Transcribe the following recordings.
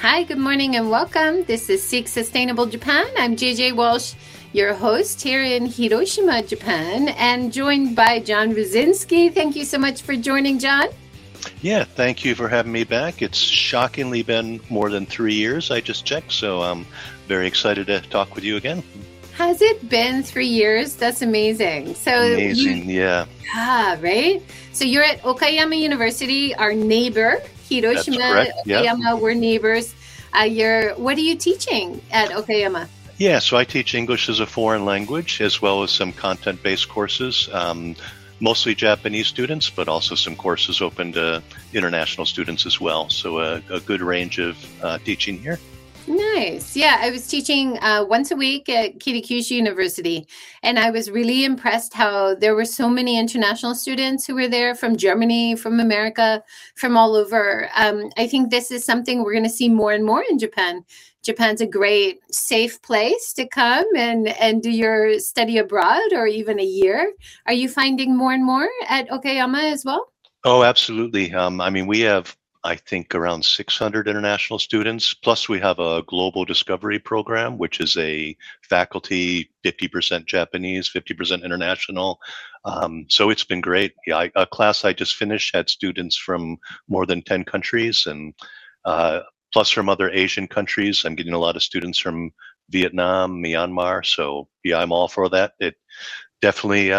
Hi, good morning and welcome. This is Seek Sustainable Japan. I'm JJ Walsh, your host here in Hiroshima, Japan, and joined by John Ruzinski. Thank you so much for joining, John. Yeah, thank you for having me back. It's shockingly been more than 3 years, I just checked, so I'm very excited to talk with you again. Has it been 3 years? That's amazing. Amazing, yeah. Ah, right? So you're at Okayama University, our neighbor. Hiroshima, That's correct. Okayama, we're neighbors. What are you teaching at Okayama? Yeah, so I teach English as a foreign language as well as some content-based courses, mostly Japanese students, but also some courses open to international students as well. So a good range of teaching here. Nice. Yeah, I was teaching once a week at Kitakyushu University, and I was really impressed how there were so many international students who were there from Germany, from America, from all over. I think this is something we're going to see more and more in Japan. Japan's a great, safe place to come and do your study abroad or even a year. Are you finding more and more at Okayama as well? Oh, absolutely. We have, I think, around 600 international students. Plus, we have a global discovery program, which is a faculty 50% Japanese, 50% international. So it's been great. Yeah, a class I just finished had students from more than 10 countries and plus from other Asian countries. I'm getting a lot of students from Vietnam, Myanmar. So yeah, I'm all for that. It definitely,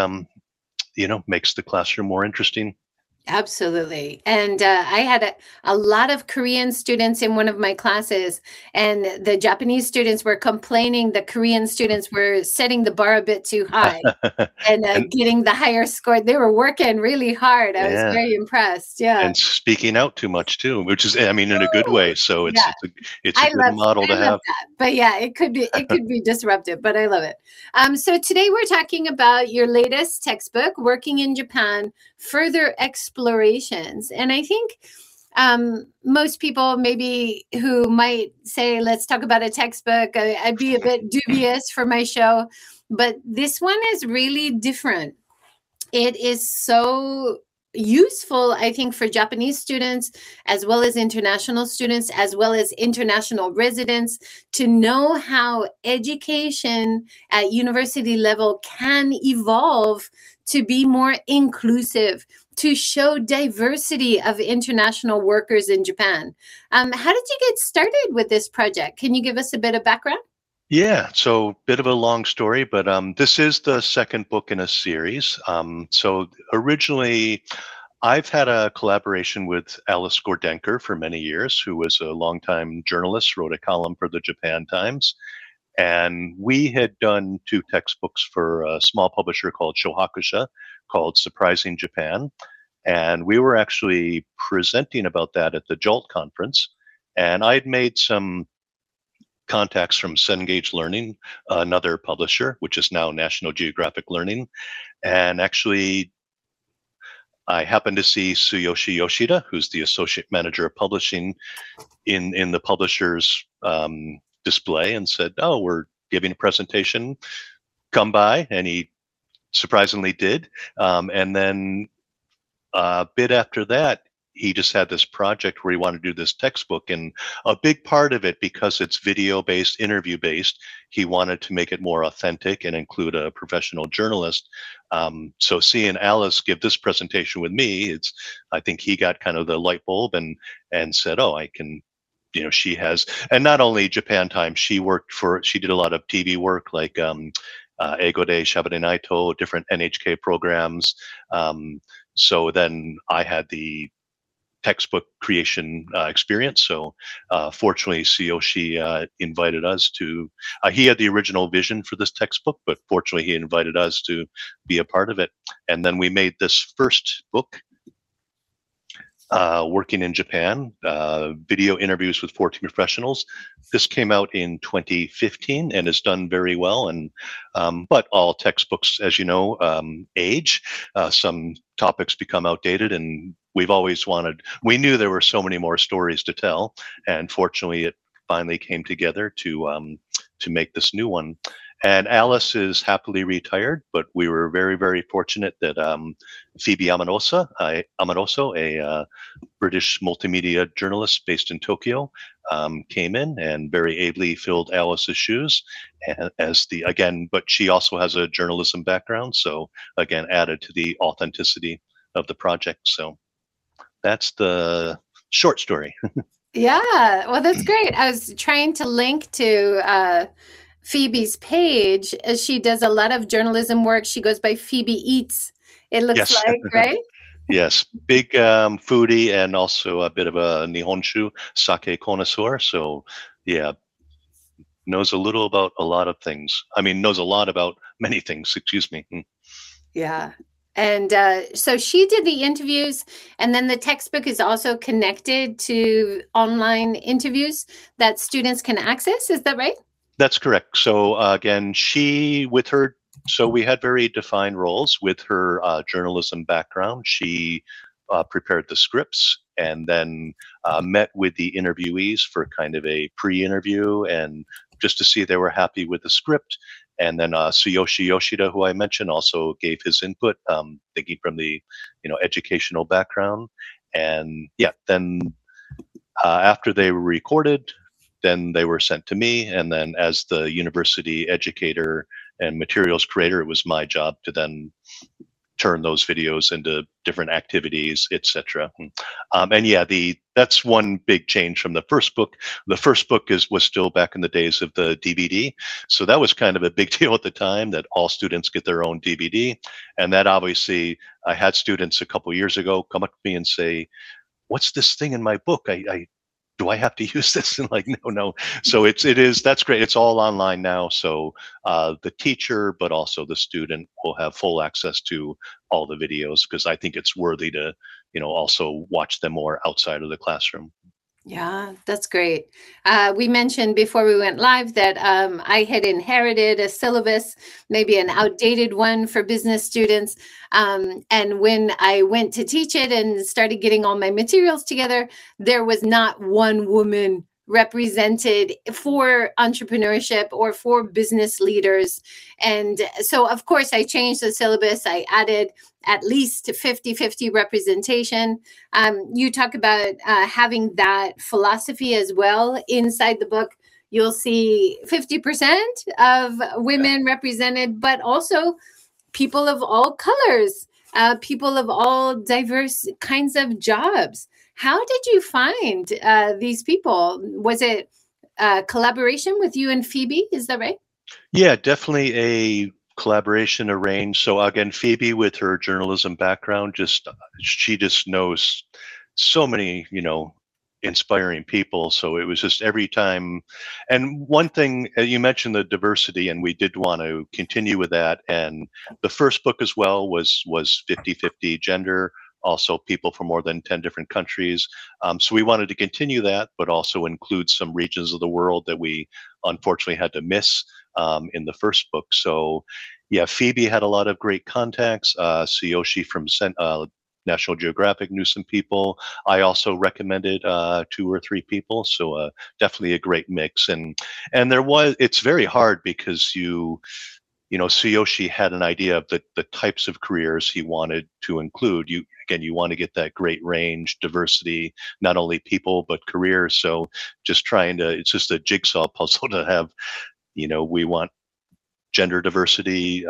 makes the classroom more interesting. Absolutely. And I had a lot of Korean students in one of my classes, and the Japanese students were complaining the Korean students were setting the bar a bit too high and getting the higher score. They were working really hard. I was very impressed. Yeah. And speaking out too much too, which is, in a good way. So it's a good model to have. That. But yeah, it could be disruptive, but I love it. So today we're talking about your latest textbook, Working in Japan, Further Explorations. And I think most people maybe who might say, let's talk about a textbook, I'd be a bit dubious for my show, but this one is really different. It is so useful, I think, for Japanese students, as well as international students, as well as international residents, to know how education at university level can evolve to be more inclusive, to show diversity of international workers in Japan. How did you get started with this project? Can you give us a bit of background? Yeah, so bit of a long story, but this is the second book in a series. So originally, I've had a collaboration with Alice Gordenker for many years, who was a longtime journalist, wrote a column for the Japan Times. And we had done 2 textbooks for a small publisher called Shohakusha, called Surprising Japan. And we were actually presenting about that at the JOLT conference. And I'd made some contacts from Cengage Learning, another publisher, which is now National Geographic Learning. And actually, I happened to see Tsuyoshi Yoshida, who's the associate manager of publishing, in the publisher's display, and said, "Oh, we're giving a presentation. Come by." And he surprisingly did. And then a bit after that, he just had this project where he wanted to do this textbook, and a big part of it, because it's video-based, interview-based, he wanted to make it more authentic and include a professional journalist. So seeing Alice give this presentation with me, I think he got kind of the light bulb and said, "Oh, I can." She has, and not only Japan Times, she did a lot of TV work like Eigo de Shabare Naito, different NHK programs. So then I had the textbook creation experience. So fortunately, Tsuyoshi invited us to, he had the original vision for this textbook, but fortunately he invited us to be a part of it. And then we made this first book, Working in Japan, video interviews with 14 professionals. This came out in 2015 and has done very well. And but all textbooks, as you know, age. Some topics become outdated, and we knew there were so many more stories to tell. And fortunately, it finally came together to make this new one. And Alice is happily retired, but we were very, very fortunate that Phoebe Amoroso, a British multimedia journalist based in Tokyo, came in and very ably filled Alice's shoes but she also has a journalism background. So again, added to the authenticity of the project. So that's the short story. Yeah, well, that's great. I was trying to link to Phoebe's page. She does a lot of journalism work. She goes by Phoebe Eats, it looks Yes. like, right? Yes, big foodie and also a bit of a Nihonshu sake connoisseur. So yeah, knows a little about a lot of things. I mean, knows a lot about many things, excuse me. Yeah. And so she did the interviews, and then the textbook is also connected to online interviews that students can access. Is that right? That's correct. So again, so we had very defined roles with her journalism background. She prepared the scripts and then met with the interviewees for kind of a pre-interview and just to see they were happy with the script. And then Tsuyoshi Yoshida, who I mentioned, also gave his input, thinking from the educational background. And yeah, then after they were recorded, then they were sent to me. And then as the university educator and materials creator, it was my job to then turn those videos into different activities, etc. And yeah, that's one big change from the first book. The first book was still back in the days of the DVD, so that was kind of a big deal at the time that all students get their own DVD. And that obviously, I had students a couple years ago come up to me and say, "What's this thing in my book? Do I have to use this?" And like, no. So that's great. It's all online now. So the teacher, but also the student will have full access to all the videos because I think it's worthy to, also watch them more outside of the classroom. Yeah, that's great. We mentioned before we went live that I had inherited a syllabus, maybe an outdated one for business students. And when I went to teach it and started getting all my materials together, there was not one woman represented for entrepreneurship or for business leaders. And so, of course, I changed the syllabus. I added at least 50-50 representation. You talk about having that philosophy as well inside the book. You'll see 50% of women represented, but also people of all colors, people of all diverse kinds of jobs. How did you find these people? Was it collaboration with you and Phoebe? Is that right? Yeah, definitely a collaboration arranged. So again, Phoebe, with her journalism background, she just knows so many, inspiring people. So it was just every time. And one thing you mentioned, the diversity, and we did want to continue with that. And the first book as well was 50-50 gender, also people from more than 10 different countries. So we wanted to continue that, but also include some regions of the world that we unfortunately had to miss in the first book. So yeah, Phoebe had a lot of great contacts. Tsuyoshi from National Geographic knew some people. I also recommended 2 or 3 people. So definitely a great mix. And it's very hard because Tsuyoshi had an idea of the types of careers he wanted to include. You want to get that great range, diversity, not only people, but careers. So it's just a jigsaw puzzle to have, we want gender diversity,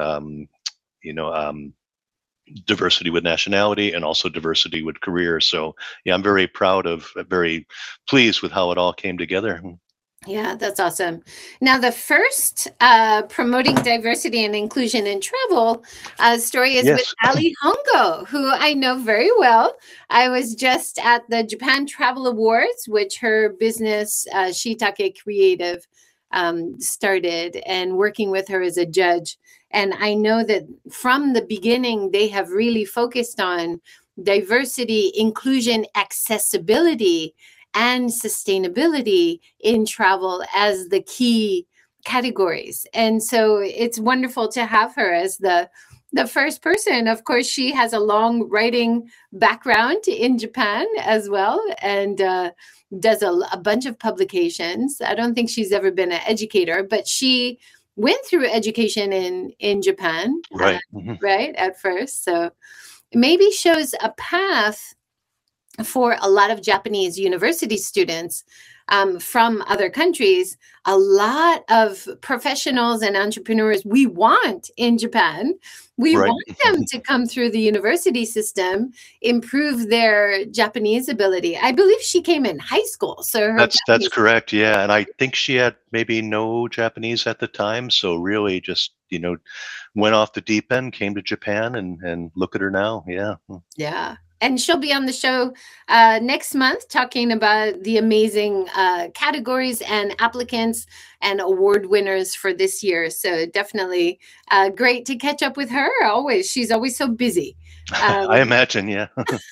diversity with nationality, and also diversity with career. So yeah, I'm very pleased with how it all came together. Yeah, that's awesome. Now, the first promoting diversity and inclusion in travel story is with Ali Hongo, who I know very well. I was just at the Japan Travel Awards, which her business, Shiitake Creative, started, and working with her as a judge. And I know that from the beginning, they have really focused on diversity, inclusion, accessibility, and sustainability in travel as the key categories. And so it's wonderful to have her as the first person. Of course, she has a long writing background in Japan as well, and does a bunch of publications. I don't think she's ever been an educator, but she went through education in Japan, Right. right at first. So maybe shows a path for a lot of Japanese university students from other countries. A lot of professionals and entrepreneurs we want in Japan. We Right. want them to come through the university system, improve their Japanese ability. I believe she came in high school, so her That's Japanese. correct. Yeah, and I think she had maybe no Japanese at the time, so really just went off the deep end, came to Japan, and look at her now. Yeah. Yeah. And she'll be on the show next month talking about the amazing categories and applicants and award winners for this year. So definitely great to catch up with her. Always, she's always so busy. I imagine, yeah.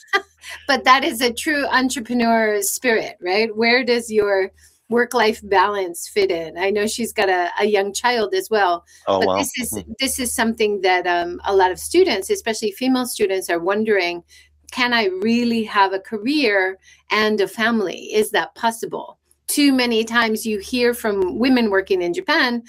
But that is a true entrepreneur spirit, right? Where does your work-life balance fit in? I know she's got a young child as well. Oh, but wow. this is something that a lot of students, especially female students, are wondering. Can I really have a career and a family? Is that possible? Too many times you hear from women working in Japan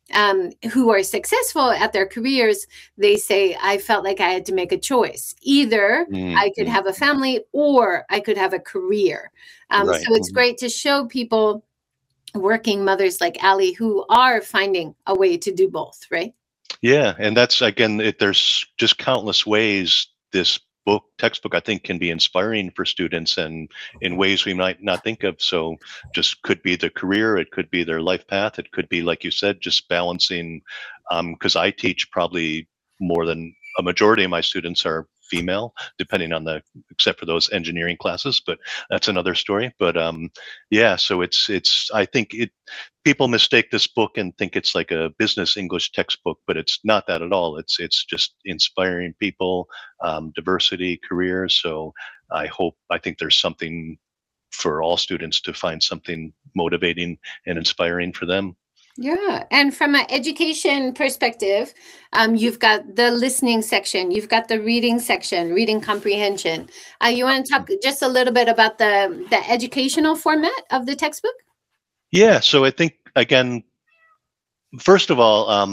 who are successful at their careers. They say, I felt like I had to make a choice. Either I could have a family or I could have a career. Right. So it's great to show people, working mothers like Ali, who are finding a way to do both, right? Yeah, and that's, again, there's just countless ways this textbook, I think, can be inspiring for students and in ways we might not think of. So just could be the career, it could be their life path, it could be, like you said, just balancing, because I teach probably more than a majority of my students are female, depending on except for those engineering classes, but that's another story. But yeah, so it's I think people mistake this book and think it's like a business English textbook, but it's not that at all. It's just inspiring people, diversity, careers. So I think there's something for all students to find something motivating and inspiring for them. Yeah. And from an education perspective, you've got the listening section, you've got the reading section, reading comprehension. You want to talk just a little bit about the educational format of the textbook? Yeah. So I think, again, first of all,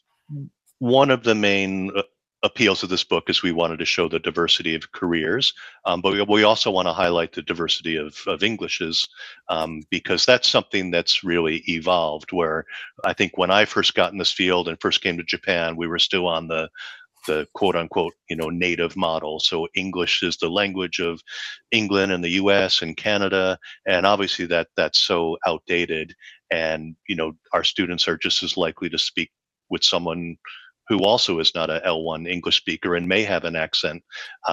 one of the main appeals of this book is we wanted to show the diversity of careers, but we also want to highlight the diversity of Englishes, because that's something that's really evolved. Where I think when I first got in this field and first came to Japan, we were still on the quote unquote, native model. So English is the language of England and the US and Canada. And obviously that's so outdated. And, our students are just as likely to speak with someone who also is not a L1 English speaker and may have an accent.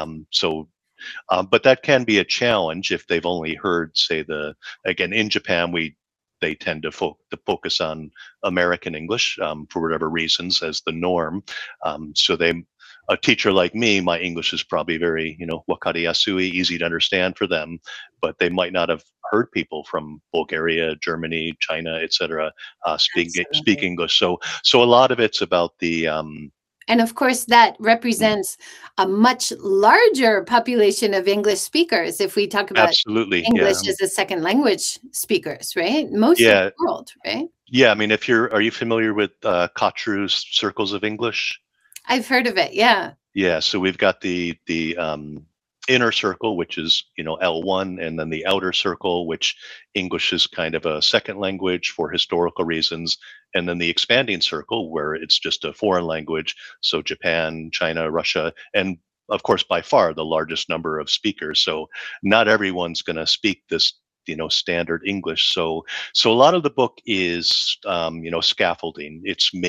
But that can be a challenge if they've only heard, say, again, in Japan, they tend to focus on American English for whatever reasons as the norm. So a teacher like me, my English is probably very, wakariasui, easy to understand for them, but they might not have heard people from Bulgaria, Germany, China, etc., speak English. So a lot of it's about the and of course, that represents a much larger population of English speakers. If we talk about absolutely English as a second language speakers, right? Most of the world, right? Yeah, I mean, are you familiar with Kotru's Circles of English? I've heard of it. Yeah. Yeah. So we've got the inner circle, which is L1, and then the outer circle, which English is kind of a second language for historical reasons, and then the expanding circle, where it's just a foreign language, so Japan, China, Russia, and of course by far the largest number of speakers. So not everyone's going to speak this standard English. So a lot of the book is scaffolding.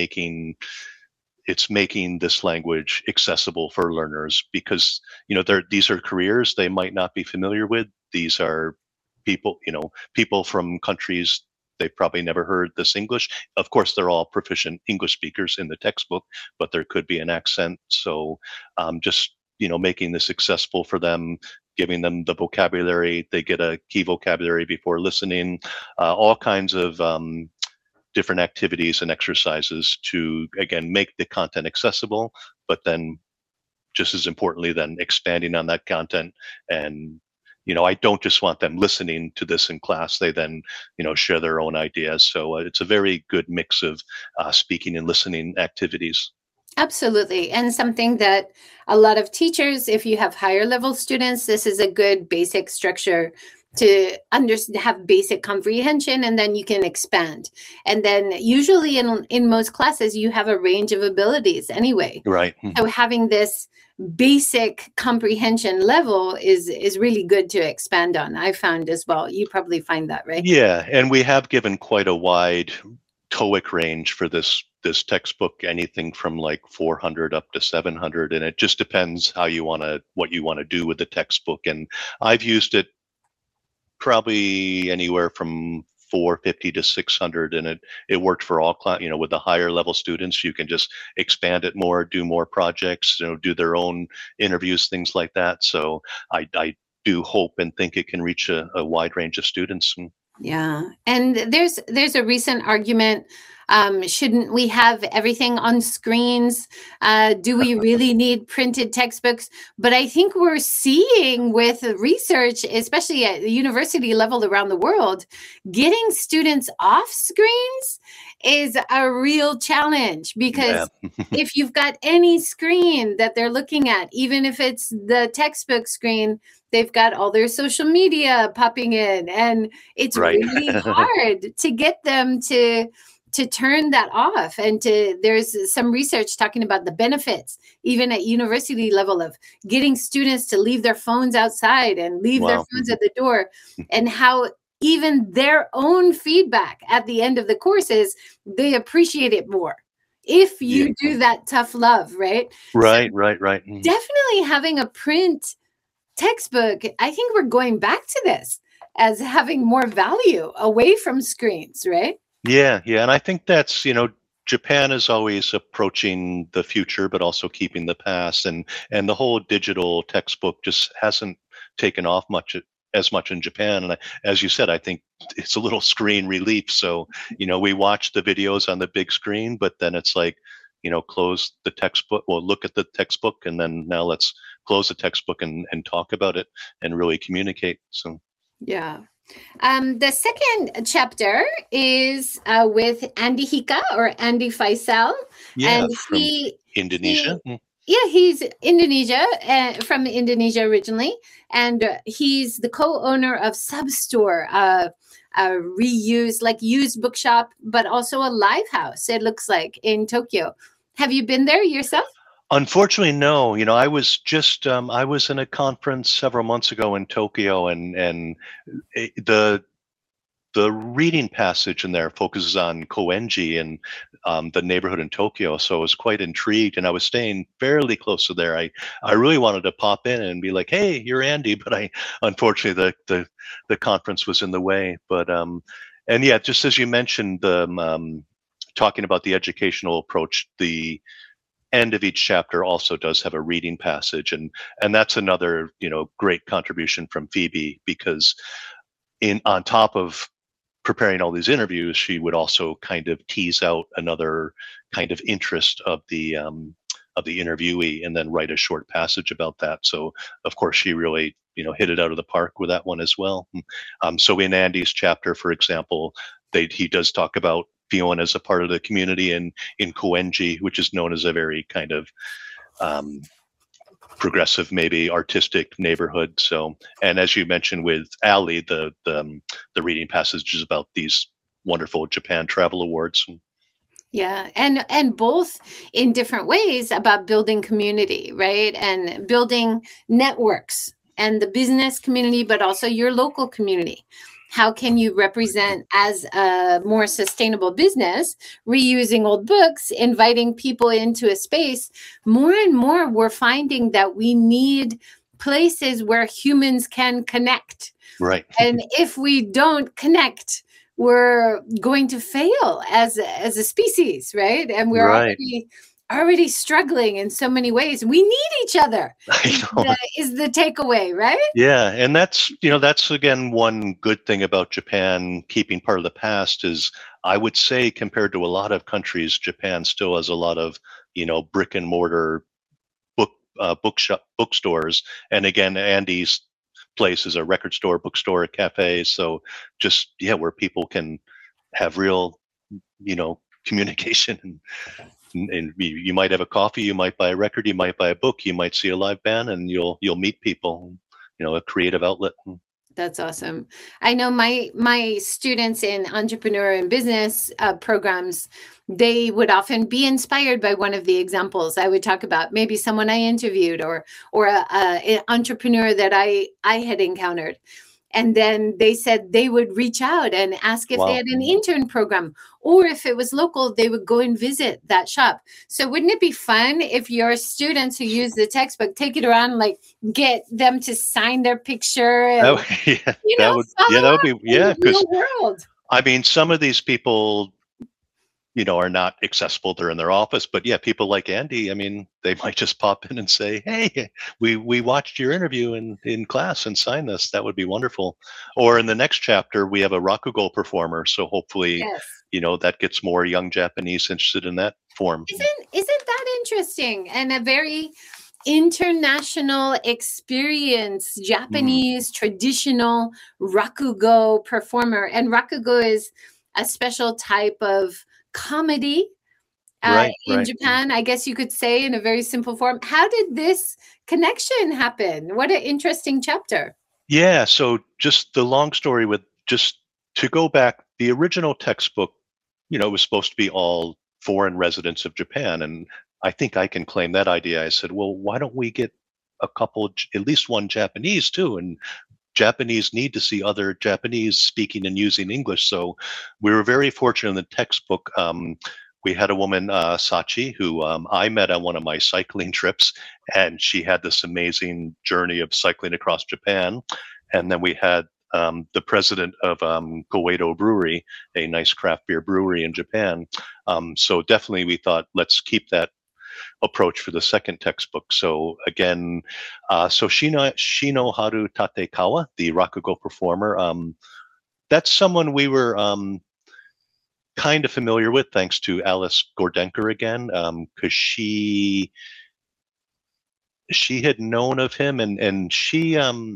It's making this language accessible for learners, because these are careers they might not be familiar with. These are people from countries they've probably never heard this English. Of course, they're all proficient English speakers in the textbook, but there could be an accent. So just making this accessible for them, giving them the vocabulary. They get a key vocabulary before listening, all kinds of different activities and exercises to, again, make the content accessible, but then just as importantly, then expanding on that content and I don't just want them listening to this in class. They then, share their own ideas. So it's a very good mix of speaking and listening activities. Absolutely. And something that a lot of teachers, if you have higher level students, this is a good basic structure to have basic comprehension, and then you can expand. And then usually in most classes, you have a range of abilities anyway. Right. So having this basic comprehension level is really good to expand on. I found as well. You probably find that, right? Yeah. And we have given quite a wide TOEIC range for this textbook, anything from like 400 up to 700, and it just depends what you want to do with the textbook. And I've used it probably anywhere from 450 to 600, and it worked for all class. With the higher level students, you can just expand it more, do more projects, do their own interviews, things like that. So I do hope and think it can reach a wide range of students. Yeah. And there's a recent argument. Shouldn't we have everything on screens? Do we really need printed textbooks? But I think we're seeing with research, especially at the university level around the world, getting students off screens is a real challenge, because if you've got any screen that they're looking at, even if it's the textbook screen, they've got all their social media popping in, and it's really hard to get them to turn that off. And there's some research talking about the benefits, even at university level, of getting students to leave their phones outside and leave their phones at the door, and how even their own feedback at the end of the course is they appreciate it more if you do that tough love, right? Right. Definitely having a print textbook, I think we're going back to this as having more value away from screens, right? Yeah. And I think that's, Japan is always approaching the future, but also keeping the past, and the whole digital textbook just hasn't taken off as much in Japan. And as you said, I think it's a little screen relief. So, we watch the videos on the big screen, but then it's like, close the textbook, well, look at the textbook, and then now let's close the textbook and talk about it and really communicate. So, yeah. The second chapter is with Andy Hika, or Andy Faisal. Yeah, and from Indonesia. He's from Indonesia originally, and he's the co-owner of Substore, a used bookshop, but also a live house, it looks like, in Tokyo. Have you been there yourself? Unfortunately, no. I was just I was in a conference several months ago in Tokyo, and the reading passage in there focuses on Koenji and the neighborhood in Tokyo. So I was quite intrigued, and I was staying fairly close to there. I really wanted to pop in and be like, "Hey, you're Andy," but unfortunately the conference was in the way. But and yeah, just as you mentioned, talking about the educational approach, the end of each chapter also does have a reading passage, and that's another great contribution from Phoebe, because on top of preparing all these interviews, she would also kind of tease out another kind of interest of the interviewee, and then write a short passage about that. So of course she really hit it out of the park with that one as well. So in Andy's chapter, for example, he does talk about Fiona as a part of the community in Koenji, which is known as a very kind of progressive, maybe artistic neighborhood. So, and as you mentioned with Ali, the reading passage is about these wonderful Japan Travel Awards. Yeah, and both in different ways about building community, right? And building networks and the business community, but also your local community. How can you represent as a more sustainable business, reusing old books, inviting people into a space? More and more, we're finding that we need places where humans can connect. Right. And if we don't connect, we're going to fail as a species, right? And we're already struggling in so many ways. We need each other is the takeaway, right? Yeah, and that's again one good thing about Japan keeping part of the past is, I would say, compared to a lot of countries, Japan still has a lot of brick and mortar bookstores. And again, Andy's places, a record store, bookstore, a cafe. So just, yeah, where people can have real, communication, and you might have a coffee, you might buy a record, you might buy a book, you might see a live band, and you'll meet people, a creative outlet. That's awesome. I know my students in entrepreneur and business programs, they would often be inspired by one of the examples I would talk about, maybe someone I interviewed or an entrepreneur that I had encountered. And then they said they would reach out and ask if they had an intern program, or if it was local, they would go and visit that shop. So wouldn't it be fun if your students who use the textbook take it around, like get them to sign their picture? And, that would be, because world. I mean, some of these people, are not accessible. They're in their office, but yeah, people like Andy, I mean, they might just pop in and say, "Hey, we watched your interview in class and sign this." That would be wonderful. Or in the next chapter, we have a rakugo performer. So hopefully, that gets more young Japanese interested in that form. Isn't that interesting? And a very international experience, Japanese traditional rakugo performer. And rakugo is a special type of comedy in Japan, I guess you could say, in a very simple form. How did this connection happen? What an interesting chapter. Yeah, so just the long story just to go back, the original textbook, was supposed to be all foreign residents of Japan. And I think I can claim that idea. I said, well, why don't we get a couple, at least one Japanese too? And Japanese need to see other Japanese speaking and using English. So we were very fortunate in the textbook. We had a woman, Sachi, who I met on one of my cycling trips, and she had this amazing journey of cycling across Japan. And then we had the president of Koedo Brewery, a nice craft beer brewery in Japan. So definitely we thought, let's keep that approach for the second textbook. So again, Shino Haru Tatekawa, the rakugo performer, that's someone we were kind of familiar with, thanks to Alice Gordenker again, because she had known of him, and she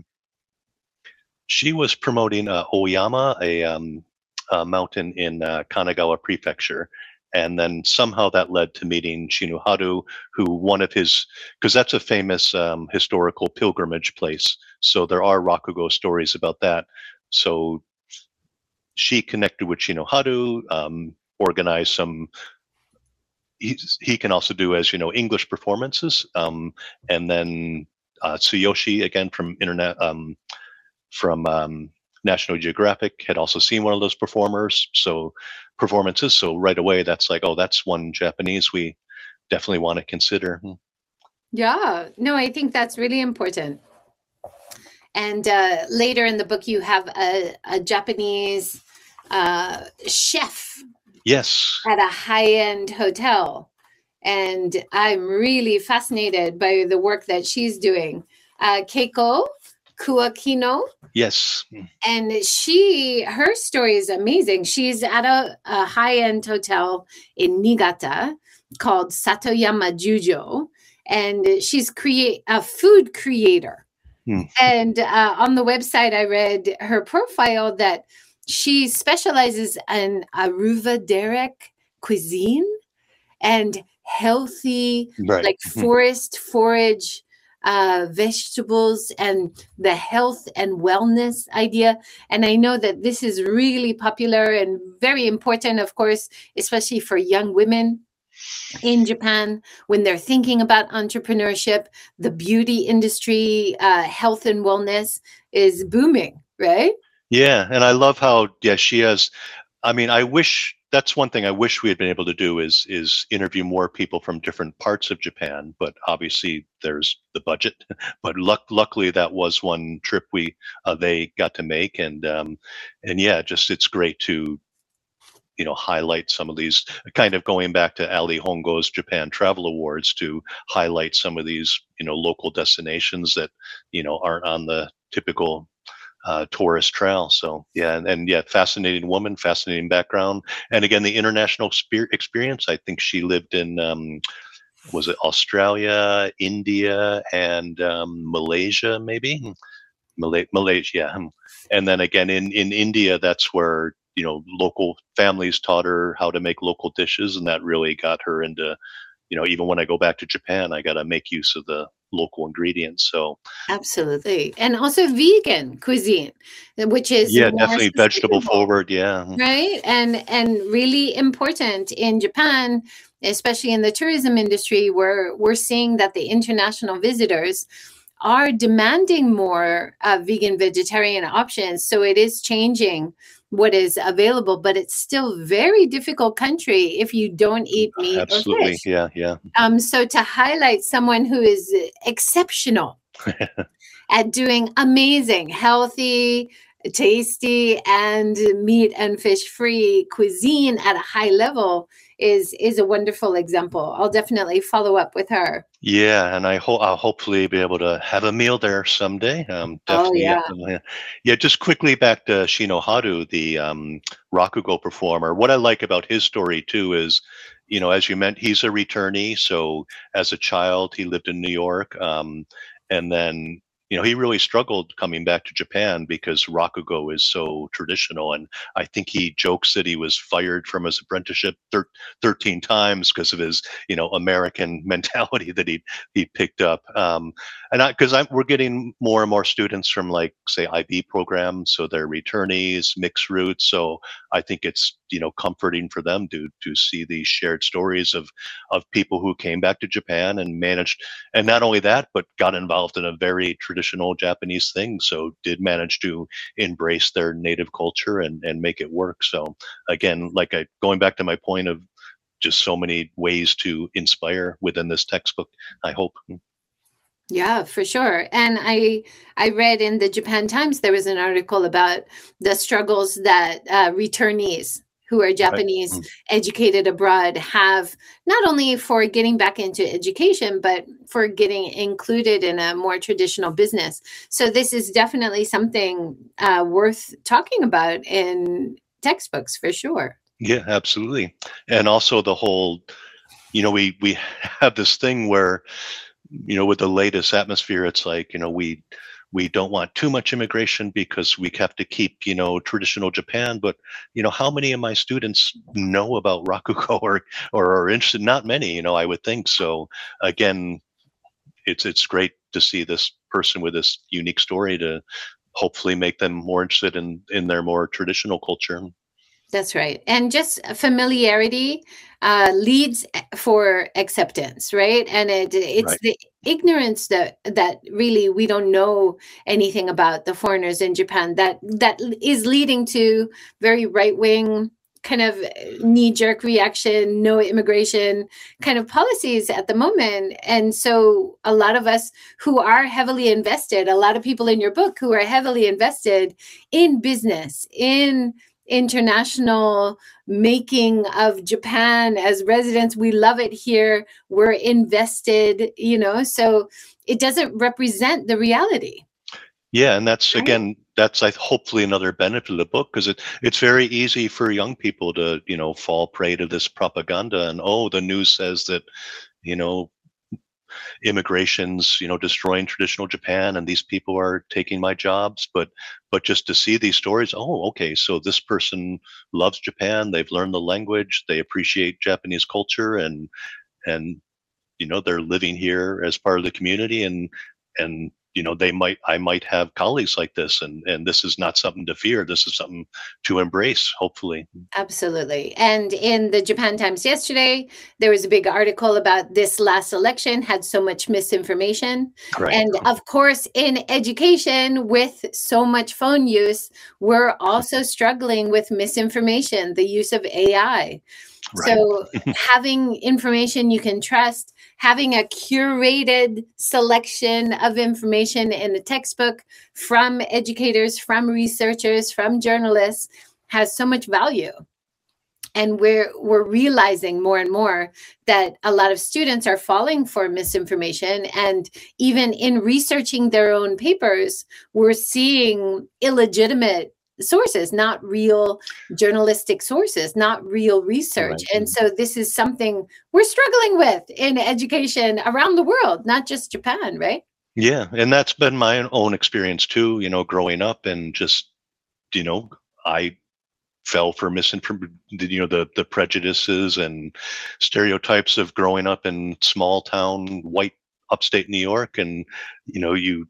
was promoting Oyama, a mountain in Kanagawa Prefecture. And then somehow that led to meeting Shinoharu, who one of his, because that's a famous historical pilgrimage place. So there are rakugo stories about that. So she connected with Shinoharu, organized some, he can also do, as English performances. And then Tsuyoshi, again, from internet, from National Geographic, had also seen one of those performances. So right away, that's like, oh, that's one Japanese we definitely want to consider. Yeah, no, I think that's really important. And later in the book, you have a Japanese chef. Yes. At a high-end hotel. And I'm really fascinated by the work that she's doing. Keiko Kuakino. Yes. And her story is amazing. She's at a high-end hotel in Niigata called Satoyama Jujo, and she's a food creator. And on the website, I read her profile that she specializes in Aruva Derek cuisine and healthy, like forest forage vegetables and the health and wellness idea. And I know that this is really popular and very important, of course, especially for young women in Japan when they're thinking about entrepreneurship. The beauty industry, health and wellness is booming, right? Yeah, and I love how she has. I mean, that's one thing I wish we had been able to do is interview more people from different parts of Japan. But obviously, there's the budget. But luckily, that was one trip they got to make, and yeah, just it's great to highlight some of these, kind of going back to Ali Hongo's Japan Travel Awards, to highlight some of these local destinations that aren't on the typical tourist trail. So yeah, and yeah, fascinating woman, fascinating background, and again, the international experience. I think she lived in was it Australia, India, and Malaysia, maybe. Malaysia, yeah. And then again in India, that's where local families taught her how to make local dishes, and that really got her into even when I go back to Japan, I got to make use of the local ingredients. So absolutely, and also vegan cuisine, which is yeah, more definitely vegetable sustainable, forward. Yeah, right? And really important in Japan, especially in the tourism industry, where we're seeing that the international visitors are demanding more vegan vegetarian options. So it is changing what is available, but it's still very difficult country if you don't eat meat or absolutely. fish. Yeah, yeah. So to highlight someone who is exceptional at doing amazing, healthy, tasty, and meat and fish free cuisine at a high level is a wonderful example. I'll definitely follow up with her. Yeah, and I'll hopefully be able to have a meal there someday. Oh Definitely. yeah. Yeah. Just quickly back to Shinoharu, the Rakugo performer. What I like about his story too is, as you meant, he's a returnee. So as a child, he lived in New York, and then he really struggled coming back to Japan because Rakugo is so traditional. And I think he jokes that he was fired from his apprenticeship 13 times because of his, American mentality that he picked up. And because we're getting more and more students from, like, say, IB programs, so they're returnees, mixed roots. So I think it's comforting for them to see these shared stories of people who came back to Japan and managed, and not only that, but got involved in a very traditional Japanese thing. So did manage to embrace their native culture and make it work. So again, going back to my point of just so many ways to inspire within this textbook, I hope. Yeah, for sure. And I read in the Japan Times there was an article about the struggles that returnees who are Japanese Right. educated abroad have, not only for getting back into education, but for getting included in a more traditional business. So this is definitely something worth talking about in textbooks for sure. Yeah, absolutely. And also the whole, we have this thing where, with the latest atmosphere, it's like, we don't want too much immigration because we have to keep, traditional Japan. But, how many of my students know about Rakugo or are interested? Not many, I would think. So again, it's great to see this person with this unique story to hopefully make them more interested in their more traditional culture. That's right. And just familiarity leads for acceptance, right? And it's Right. the ignorance that really we don't know anything about the foreigners in Japan that is leading to very right-wing kind of knee-jerk reaction, no immigration kind of policies at the moment. And so a lot of us who are heavily invested, a lot of people in your book who are heavily invested in business, in international making of Japan as residents. We love it here. We're invested, so it doesn't represent the reality. Yeah, and that's, Right? again, that's hopefully another benefit of the book, because it's very easy for young people to fall prey to this propaganda and, oh, the news says that you know immigration's destroying traditional Japan and these people are taking my jobs, but just to see these stories, oh, okay, so this person loves Japan, they've learned the language, they appreciate Japanese culture, and they're living here as part of the community, and I might have colleagues like this, and this is not something to fear, this is something to embrace, hopefully. Absolutely. And in the Japan Times yesterday, there was a big article about this last election had so much misinformation. Right. And of course, in education, with so much phone use, we're also struggling with misinformation, the use of AI. Right. So having information you can trust, having a curated selection of information in a textbook from educators, from researchers, from journalists has so much value. And we're realizing more and more that a lot of students are falling for misinformation. And even in researching their own papers, we're seeing illegitimate sources, not real journalistic sources, not real research. Right. And so this is something we're struggling with in education around the world, not just Japan, right? Yeah, and that's been my own experience too, growing up, and just, I fell for misinformation, the prejudices and stereotypes of growing up in small town white upstate New York. And you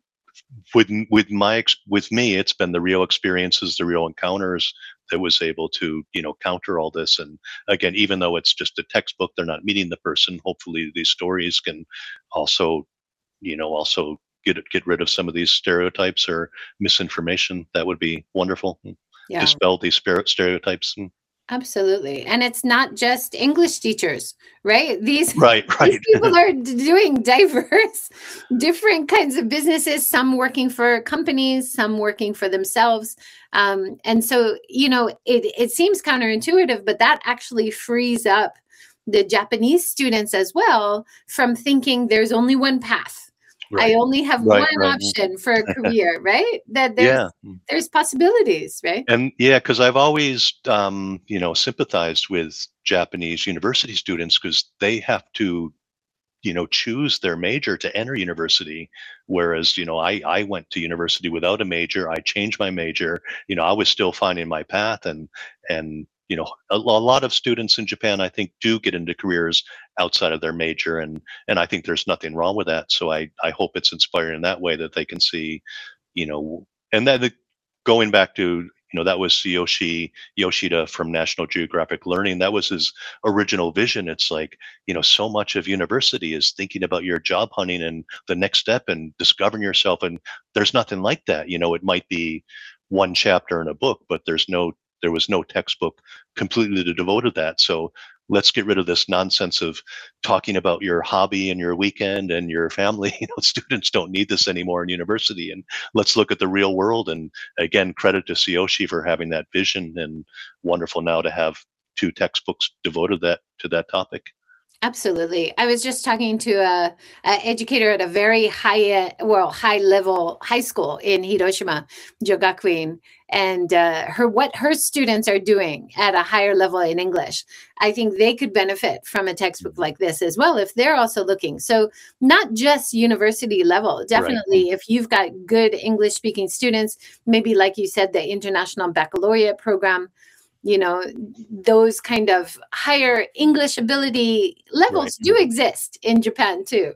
with me, it's been the real experiences, the real encounters that was able to counter all this. And again, even though it's just a textbook, they're not meeting the person. Hopefully these stories can also also get rid of some of these stereotypes or misinformation. That would be wonderful. Yeah. Dispel these stereotypes. Absolutely. And it's not just English teachers, right? These Right. these people are doing diverse, different kinds of businesses, some working for companies, some working for themselves. And so, it seems counterintuitive, but that actually frees up the Japanese students as well from thinking there's only one path. Right. I only have one option for a career, right? That there's possibilities, right? And because I've always, sympathized with Japanese university students, because they have to, choose their major to enter university. Whereas, I went to university without a major. I changed my major. I was still finding my path, and a lot of students in Japan, I think, do get into careers outside of their major, and I think there's nothing wrong with that. So I hope it's inspiring in that way, that they can see, and then going back to, that was Tsuyoshi Yoshida from National Geographic Learning. That was his original vision. It's like, so much of university is thinking about your job hunting and the next step and discovering yourself. And there's nothing like that. It might be one chapter in a book, but there was no textbook completely devoted to that. So let's get rid of this nonsense of talking about your hobby and your weekend and your family. Students don't need this anymore in university. And let's look at the real world. And again, credit to Tsuyoshi for having that vision, and wonderful now to have 2 textbooks devoted to that topic. Absolutely. I was just talking to a educator at a very high level high school in Hiroshima, Jogakuin, and what her students are doing at a higher level in English. I think they could benefit from a textbook like this as well if they're also looking. So not just university level, definitely. Right. If you've got good English speaking students, maybe like you said, the International Baccalaureate program, those kind of higher English ability levels do exist in Japan too.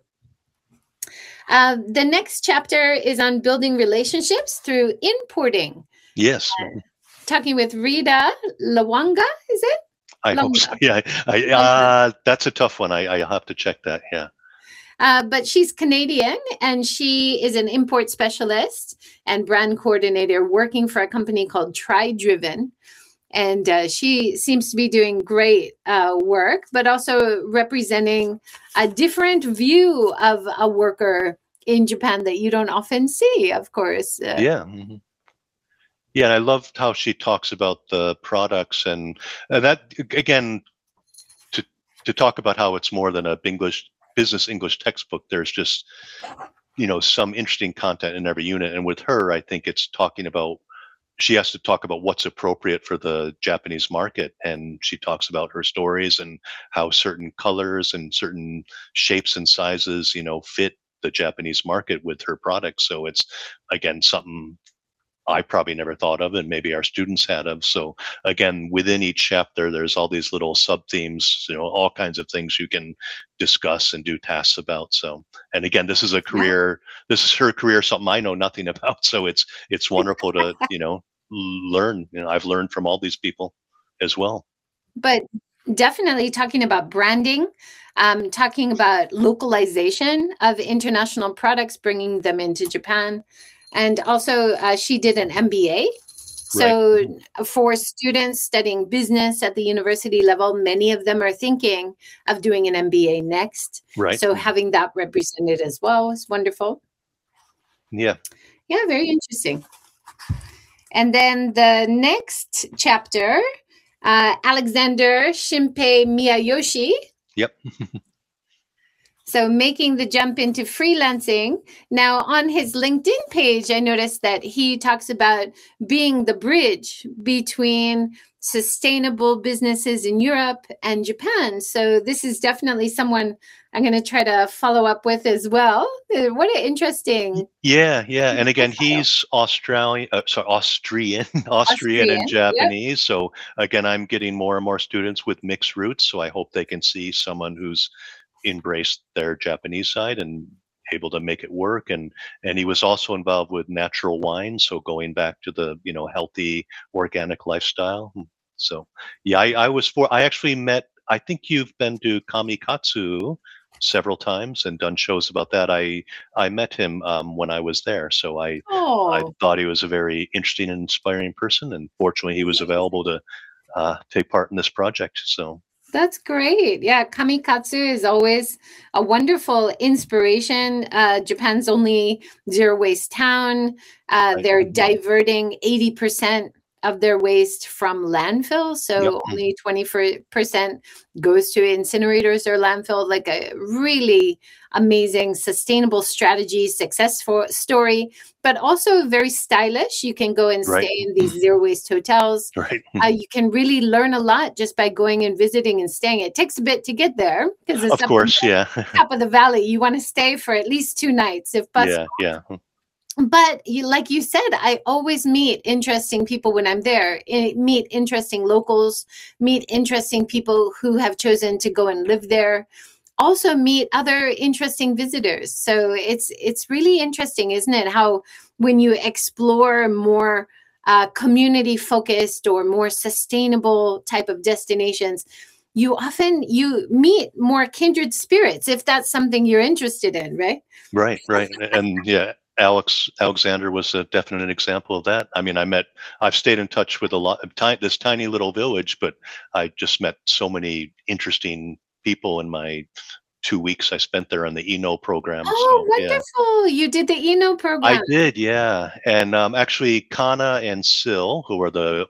The next chapter is on building relationships through importing. Yes. Talking with Rita Lawanga, is it? I hope so. Yeah. That's a tough one. I have to check that. Yeah. But she's Canadian, and she is an import specialist and brand coordinator working for a company called TriDriven. And she seems to be doing great work, but also representing a different view of a worker in Japan that you don't often see, of course. Yeah. Mm-hmm. Yeah, and I loved how she talks about the products, and that, again, to talk about how it's more than a business English textbook. There's just, some interesting content in every unit. And with her, I think it's talking about, she has to talk about what's appropriate for the Japanese market. And she talks about her stories and how certain colors and certain shapes and sizes, fit the Japanese market with her products. So it's, again, something I probably never thought of, and maybe our students had of. So again, within each chapter, there's all these little sub themes, all kinds of things you can discuss and do tasks about. So, and again, this is this is her career, something I know nothing about. So it's wonderful to, learn. I've learned from all these people as well. But definitely talking about branding, talking about localization of international products, bringing them into Japan. And also she did an MBA. So for students studying business at the university level, many of them are thinking of doing an MBA next. Right. So having that represented as well is wonderful. Yeah. Yeah, very interesting. And then the next chapter, Alexander Shinpei Miyayoshi. Yep. So making the jump into freelancing. Now on his LinkedIn page, I noticed that he talks about being the bridge between sustainable businesses in Europe and Japan. So this is definitely someone I'm going to try to follow up with as well. What an interesting. Yeah. And again, he's Australian, Austrian and Japanese. Yep. So again, I'm getting more and more students with mixed roots. So I hope they can see someone who's embraced their Japanese side and able to make it work. And he was also involved with natural wine, so going back to the healthy organic lifestyle. So yeah, I actually met, I think you've been to Kamikatsu several times and done shows about that. I met him when I was there, so I thought he was a very interesting and inspiring person, and fortunately he was available to take part in this project. So that's great. Yeah, Kamikatsu is always a wonderful inspiration. Japan's only zero waste town. They're diverting 80% of their waste from landfill. So only 20% goes to incinerators or landfill. Like a really amazing sustainable strategy, story, but also very stylish. You can go and stay in these zero waste hotels. You can really learn a lot just by going and visiting and staying. It takes a bit to get there because it's top of the valley. You want to stay for at least 2 nights if possible. Yeah. But like you said, I always meet interesting people when I'm there. Meet interesting locals, meet interesting people who have chosen to go and live there. Also meet other interesting visitors. So it's really interesting, isn't it? How when you explore more community focused or more sustainable type of destinations, you meet more kindred spirits, if that's something you're interested in, right? Right. And yeah. Alexander was a definite example of that. I mean, I've stayed in touch with a lot of this tiny little village, but I just met so many interesting people in my 2 weeks I spent there on the ENO program. Oh, so, wonderful. Yeah. You did the ENO program. I did, yeah. And actually, Kana and Sil, who are the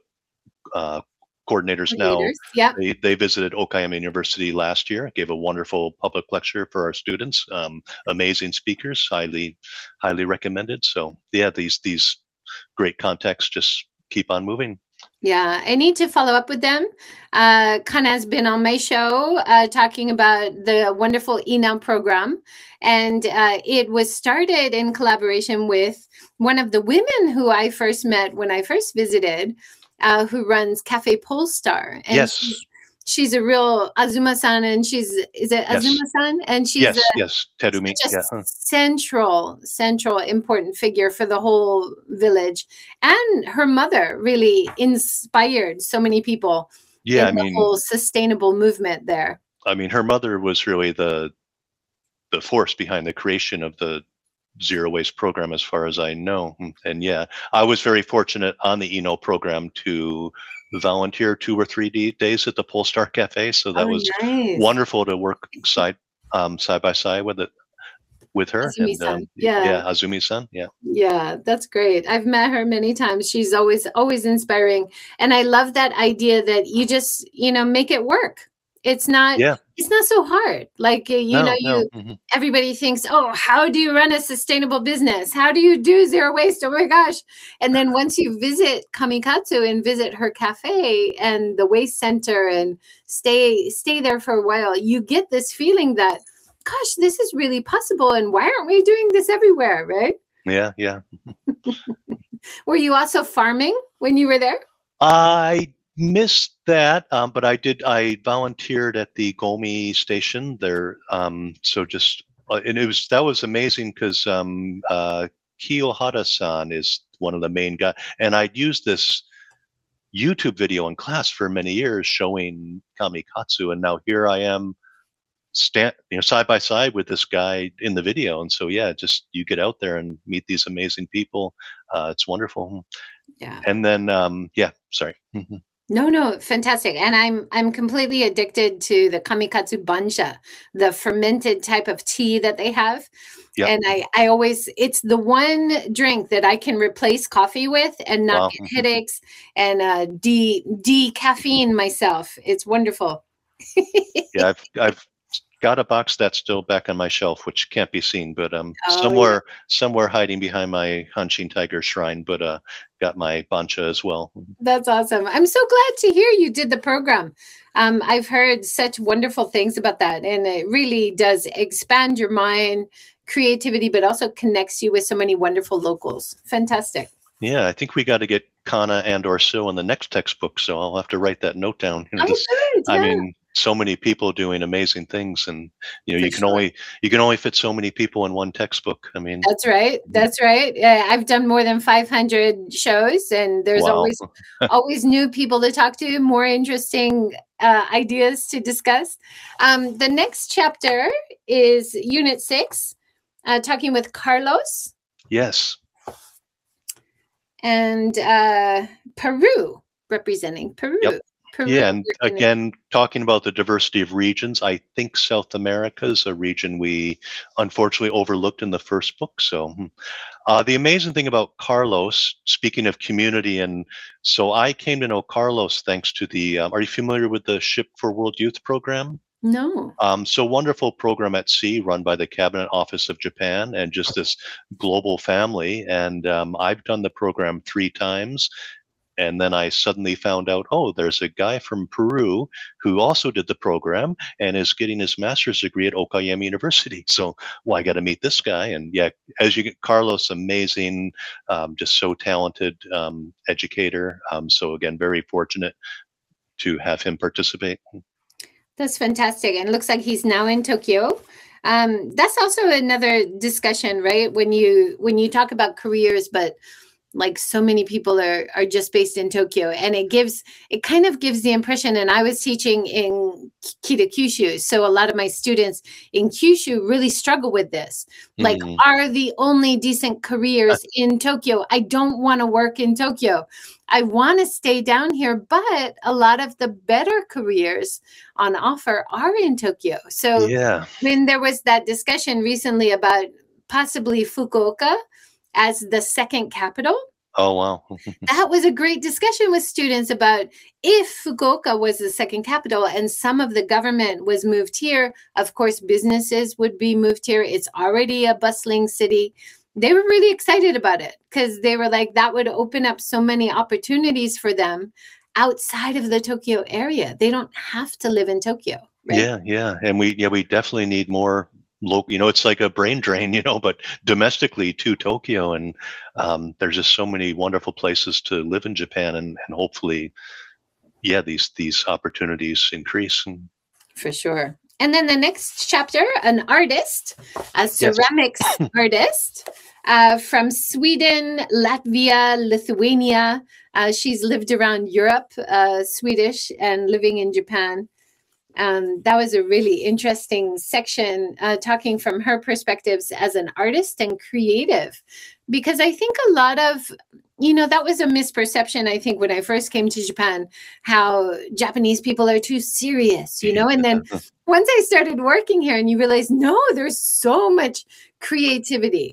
coordinators now, they visited Okayama University last year, gave a wonderful public lecture for our students. Amazing speakers, highly recommended. So yeah, these great contacts just keep on moving. Yeah, I need to follow up with them. Kana has been on my show talking about the wonderful ENO program, and it was started in collaboration with one of the women who I first met when I first visited, who runs Cafe Polestar. And she's a real Azuma-san, and is it Azuma-san? And she's Terumi. central important figure for the whole village. And her mother really inspired so many people in the whole sustainable movement there. I mean, her mother was really the force behind the creation of the zero waste program, as far as I know. And yeah, I was very fortunate on the ENO program to volunteer 2 or 3 days at the Polestar Cafe. So that was wonderful to work side by side with her. Azumi-san. Azumi-san. Yeah, that's great. I've met her many times. She's always inspiring. And I love that idea that you just, make it work. It's not so hard. Like, everybody thinks, oh, how do you run a sustainable business? How do you do zero waste? Oh my gosh. And then once you visit Kamikatsu and visit her cafe and the waste center and stay there for a while, you get this feeling that, gosh, this is really possible. And why aren't we doing this everywhere? Right? Yeah. Were you also farming when you were there? I missed that, but I volunteered at the Gomi station there. So just, and that was amazing because Kiyohara-san is one of the main guys, and I'd used this YouTube video in class for many years showing Kamikatsu, and now here I am side by side with this guy in the video. And so just you get out there and meet these amazing people. It's wonderful. Yeah. And then sorry. No, fantastic. And I'm completely addicted to the Kamikatsu Banja, the fermented type of tea that they have. Yep. And I always, it's the one drink that I can replace coffee with and not get headaches and de-caffeine myself. It's wonderful. Yeah, I've got a box that's still back on my shelf, which can't be seen, but Oh, yeah. somewhere hiding behind my Hanshin Tiger shrine. But got my bancha as well. That's awesome. I'm so glad to hear you did the program. I've heard such wonderful things about that, and it really does expand your mind, creativity, but also connects you with so many wonderful locals. Fantastic. Yeah, I think we got to get Kana and or Sil in the next textbook, so I'll have to write that note down. Oh, good. I Yeah, mean, so many people doing amazing things, and for sure. you can only fit so many people in one textbook. I mean, That's right. That's right. I've done more than 500 shows, and there's wow. always new people to talk to, more interesting ideas to discuss. The next chapter is Unit 6, talking with Carlos. Yes. And Peru, representing Peru. Yep. Peru. Yeah, and again, talking about the diversity of regions, I think South America is a region we unfortunately overlooked in the first book. So the amazing thing about Carlos, speaking of community, and so I came to know Carlos thanks to the, are you familiar with the Ship for World Youth program? No. So wonderful program at sea run by the Cabinet Office of Japan and just this global family. And I've done the program 3 times. And then I suddenly found out, oh, there's a guy from Peru who also did the program and is getting his master's degree at Okayama University. So, well, I got to meet this guy. And yeah, as you get Carlos, amazing, just so talented educator. So again, very fortunate to have him participate. That's fantastic. And it looks like he's now in Tokyo. That's also another discussion, right? When you talk about careers, but like so many people are just based in Tokyo, and it kind of gives the impression, and I was teaching in Kitakyushu, so a lot of my students in Kyushu really struggle with this. Like, are the only decent careers in Tokyo? I don't want to work in Tokyo. I want to stay down here, but a lot of the better careers on offer are in Tokyo. So yeah, when there was that discussion recently about possibly Fukuoka as the second capital. Oh, wow. That was a great discussion with students about if Fukuoka was the second capital and some of the government was moved here, of course, businesses would be moved here. It's already a bustling city. They were really excited about it because they were like, that would open up so many opportunities for them outside of the Tokyo area. They don't have to live in Tokyo. Right? Yeah. And we definitely need more local, it's like a brain drain, but domestically to Tokyo. And there's just so many wonderful places to live in Japan, and hopefully, these opportunities increase. For sure. And then the next chapter, an artist, a ceramics artist from Sweden, Latvia, Lithuania. She's lived around Europe, Swedish, and living in Japan. That was a really interesting section, talking from her perspectives as an artist and creative, because I think a lot of, that was a misperception, I think, when I first came to Japan, how Japanese people are too serious, and then once I started working here and you realize, no, there's so much creativity.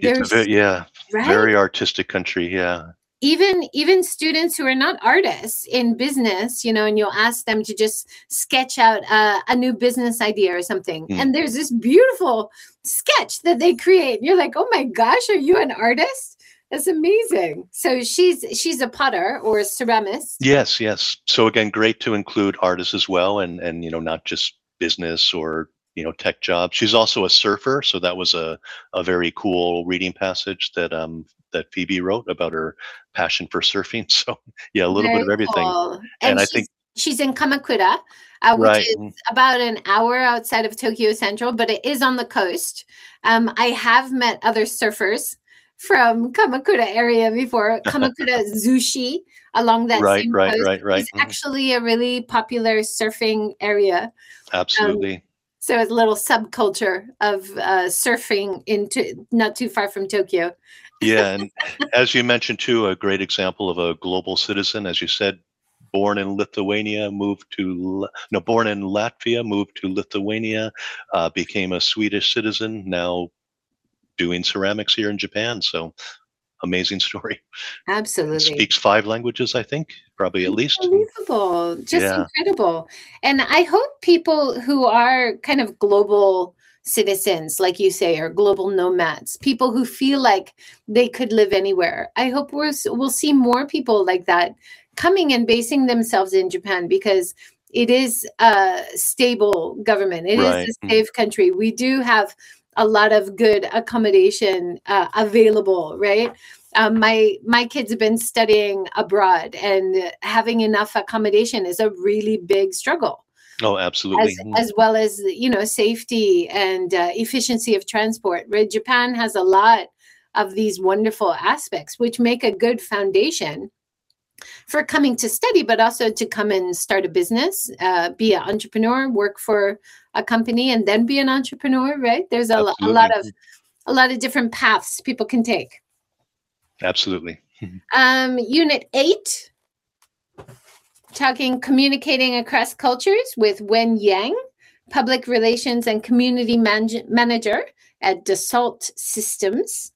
Very artistic country. Yeah. Even students who are not artists in business, and you'll ask them to just sketch out a new business idea or something. And there's this beautiful sketch that they create. And you're like, oh my gosh, are you an artist? That's amazing. So she's a potter or a ceramist. Yes. So again, great to include artists as well, and not just business or tech jobs. She's also a surfer, so that was a very cool reading passage that Phoebe wrote about her passion for surfing. So a little bit of everything. Cool. And I think she's in Kamakura, which is about an hour outside of Tokyo Central, but it is on the coast. I have met other surfers from Kamakura area before. Kamakura Zushi along that same coast. Right. It's actually a really popular surfing area. Absolutely. So it's a little subculture of surfing into not too far from Tokyo. Yeah, and as you mentioned too, a great example of a global citizen, as you said, born in Latvia, moved to Lithuania, became a Swedish citizen, now doing ceramics here in Japan. So amazing story. Absolutely. Speaks 5 languages, I think, probably at least. Unbelievable. Just Yeah. incredible. And I hope people who are kind of global citizens, like you say, or global nomads, people who feel like they could live anywhere, I hope we'll see more people like that coming and basing themselves in Japan, because it is a stable government. It is a safe country. We do have a lot of good accommodation available, right? My kids have been studying abroad, and having enough accommodation is a really big struggle. Oh, absolutely. As well as, you know, safety and efficiency of transport, right? Japan has a lot of these wonderful aspects, which make a good foundation for coming to study, but also to come and start a business, be an entrepreneur, work for a company, and then be an entrepreneur, right? There's a lot of different paths people can take. Absolutely. Unit 8, talking communicating across cultures with Wen Yang, public relations and community manager at Dassault Systems.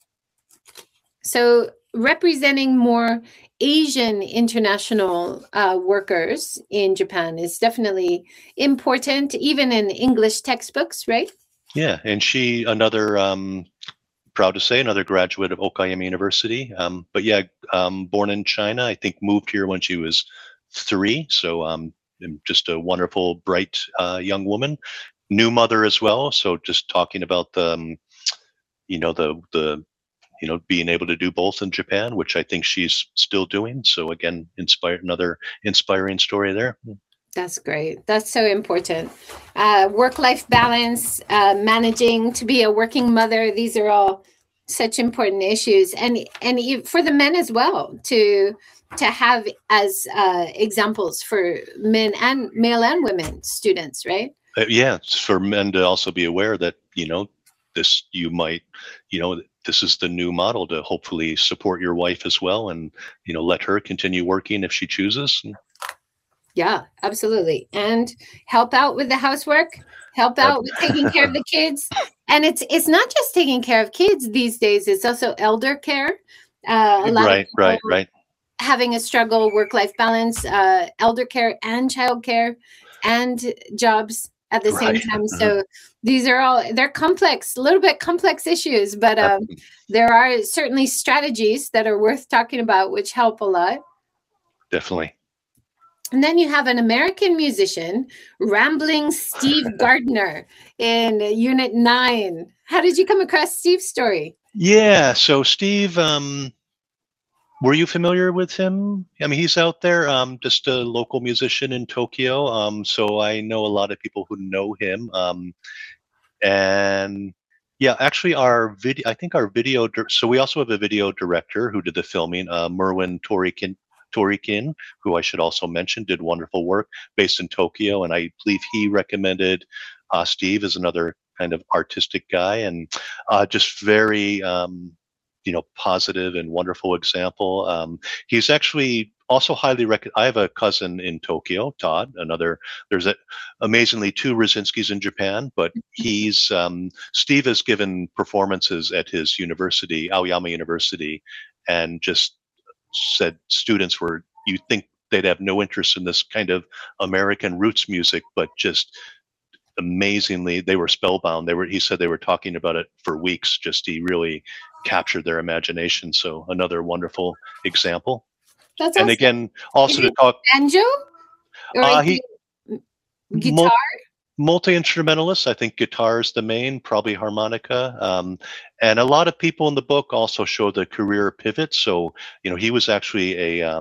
So representing more Asian international workers in Japan is definitely important, even in English textbooks, right? Yeah, and she, another, proud to say, another graduate of Okayama University. But yeah, born in China, I think moved here when she was 3. So just a wonderful, bright young woman. New mother as well. So just talking about the, you know, the you know, being able to do both in Japan, which I think she's still doing. So again, another inspiring story there. That's great. That's so important. Work-life balance, managing to be a working mother. These are all such important issues, and for the men as well, to have as examples for male and women students, right? Yeah, for men to also be aware that, you know, this is the new model to hopefully support your wife as well, and, you know, let her continue working if she chooses. Yeah, absolutely. And help out with the housework, help out with taking care of the kids. And it's not just taking care of kids these days, it's also elder care. A lot of people having a struggle, work-life balance, elder care and child care and jobs at the same time. So they're complex, a little bit complex issues, but there are certainly strategies that are worth talking about, which help a lot. Definitely. And then you have an American musician, Rambling Steve Gardner, in Unit 9. How did you come across Steve's story? Yeah, so Steve, were you familiar with him? I mean, he's out there, just a local musician in Tokyo. So I know a lot of people who know him. And yeah, actually I think our video, so we also have a video director who did the filming, Merwin Torikin, who I should also mention, did wonderful work based in Tokyo. And I believe he recommended Steve as another kind of artistic guy, and just very, you know, positive and wonderful example. He's actually also highly recommended. I have a cousin in Tokyo, Todd, there's amazingly 2 Rosinskis in Japan, but Steve has given performances at his university, Aoyama University, and just said students you'd think they'd have no interest in this kind of American roots music, but just amazingly, they were spellbound. He said they were talking about it for weeks. He really captured their imagination. So another wonderful example. That's and awesome. Again, also to talk banjo or guitar. Multi-instrumentalist. I think guitar is the main, probably harmonica. And a lot of people in the book also show the career pivot. So, you know, he was actually a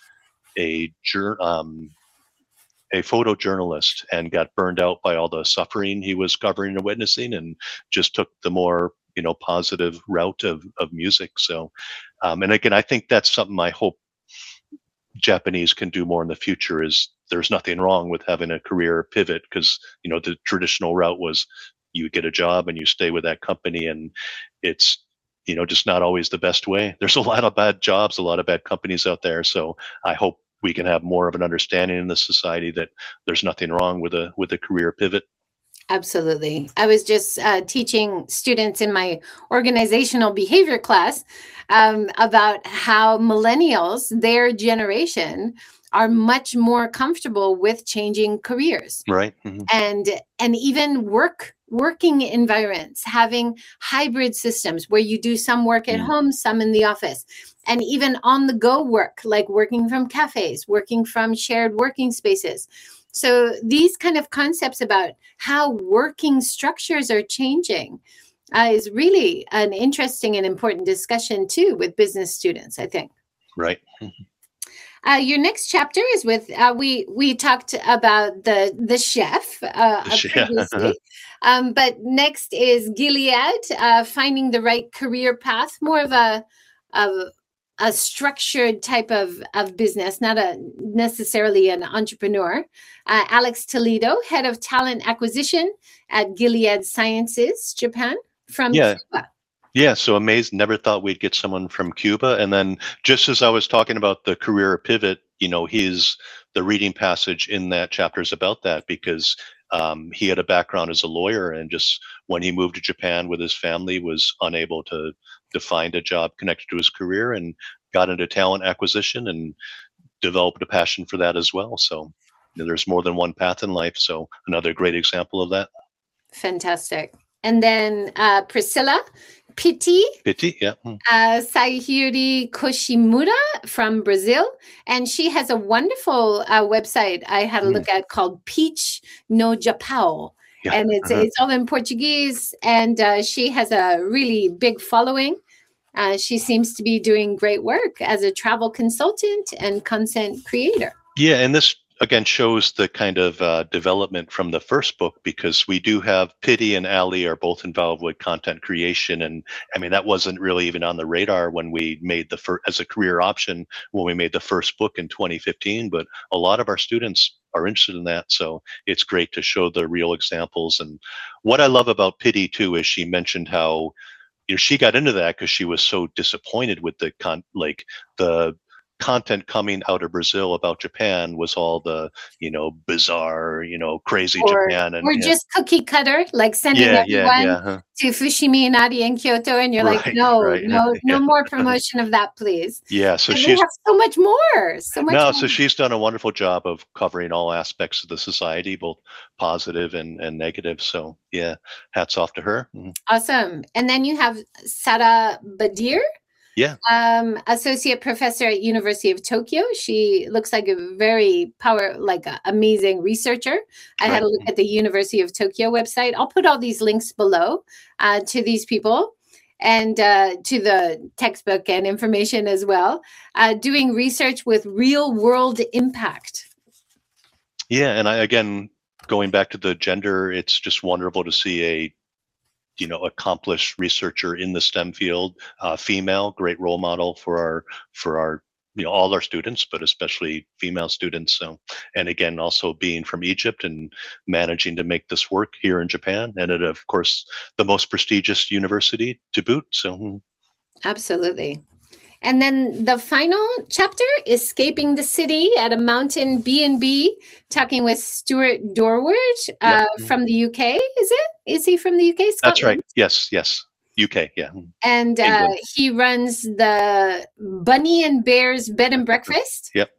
photojournalist and got burned out by all the suffering he was covering and witnessing, and just took the more, you know, positive route of music. So, and again, I think that's something I hope Japanese can do more in the future. Is there's nothing wrong with having a career pivot, because, you know, the traditional route was you get a job and you stay with that company, and it's, you know, just not always the best way. There's a lot of bad jobs, a lot of bad companies out there. So I hope we can have more of an understanding in the society that there's nothing wrong with a career pivot. Absolutely. I was just teaching students in my organizational behavior class about how millennials, their generation, are much more comfortable with changing careers. Right. And even working environments, having hybrid systems where you do some work at home, some in the office, and even on the go work, like working from cafes, working from shared working spaces. So these kind of concepts about how working structures are changing is really an interesting and important discussion too with business students, I think. Right. Your next chapter is with we talked about the chef previously, but next is Gilead, finding the right career path, more of a structured type of business, not necessarily an entrepreneur. Alex Toledo, head of talent acquisition at Gilead Sciences, Japan, from Cuba. Yeah, so amazing. Never thought we'd get someone from Cuba. And then just as I was talking about the career pivot, the reading passage in that chapter is about that, because he had a background as a lawyer, and just when he moved to Japan with his family, was unable to find a job connected to his career, and got into talent acquisition and developed a passion for that as well. So there's more than one path in life. So another great example of that. Fantastic. And then Priscilla Pitti, yeah. Sayuri Koshimura from Brazil. And she has a wonderful website I had a look at called Peach no Japão. Yeah. And it's all in Portuguese. And she has a really big following. She seems to be doing great work as a travel consultant and content creator. Yeah, and this again shows the kind of development from the first book, because we do have Pitti and Ali are both involved with content creation, and I mean that wasn't really even on the radar when we made as a career option when we made the first book in 2015. But a lot of our students are interested in that, so it's great to show the real examples. And what I love about Pitti too is she mentioned how she got into that because she was so disappointed with the content coming out of Brazil about Japan was all the, bizarre, crazy Japan. Or just cookie cutter, like sending everyone to Fushimi Inari in Kyoto. And you're like, no more promotion of that, please. Yeah. So she has so much more. So she's done a wonderful job of covering all aspects of the society, both positive and negative. So yeah, hats off to her. Awesome. And then you have Sara Badir. Yeah. Associate professor at University of Tokyo. She looks like a very amazing researcher. I had a look at the University of Tokyo website. I'll put all these links below to these people and to the textbook and information as well. Doing research with real world impact. Yeah. And again, going back to the gender, it's just wonderful to see a accomplished researcher in the STEM field, female, great role model for our all our students, but especially female students. So, and again, also being from Egypt and managing to make this work here in Japan, and at, of course, the most prestigious university to boot. So, absolutely. And then the final chapter, Escaping the City at a Mountain B&B, talking with Stuart Dorward from the UK, is it? Is he from the UK, Scotland? That's right. Yes. UK, yeah. And he runs the Bunny and Bears Bed and Breakfast. Yep.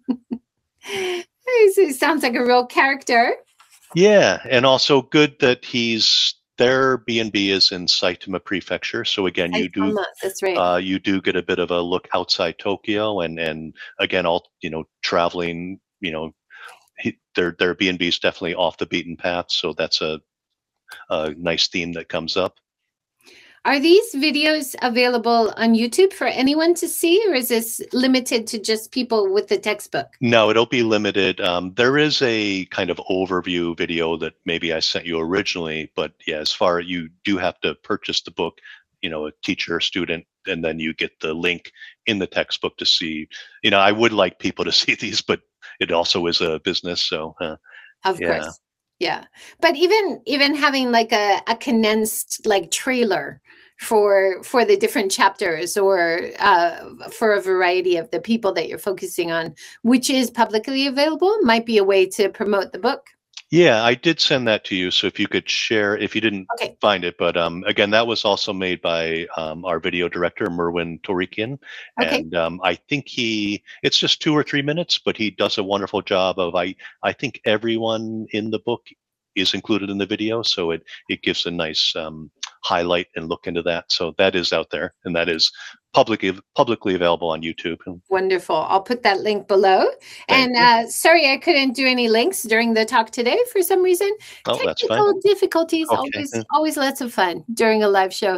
He sounds like a real character. Yeah, and also good that their B&B is in Saitama Prefecture. So again, that's right. You do get a bit of a look outside Tokyo, and again, all traveling. Their B&B is definitely off the beaten path. So that's a nice theme that comes up. Are these videos available on YouTube for anyone to see, or is this limited to just people with the textbook? No, it'll be limited. There is a kind of overview video that maybe I sent you originally, but yeah, as far as you do have to purchase the book, a teacher, student, and then you get the link in the textbook to see. I would like people to see these, but it also is a business, so of course. Yeah, but even having like a condensed trailer for the different chapters, or for a variety of the people that you're focusing on, which is publicly available, might be a way to promote the book. Yeah, I did send that to you. So if you could share, if you didn't Okay. find it, but again, that was also made by our video director, Merwin Torikian. Okay. And I think it's just 2 or 3 minutes, but he does a wonderful job of, I think everyone in the book is included in the video. So it gives a nice highlight and look into that. So that is out there, and that is publicly available on YouTube. Wonderful. I'll put that link below. Thank you. And sorry, I couldn't do any links during the talk today for some reason. Oh, that's fine. Technical difficulties, Okay. always lots of fun during a live show.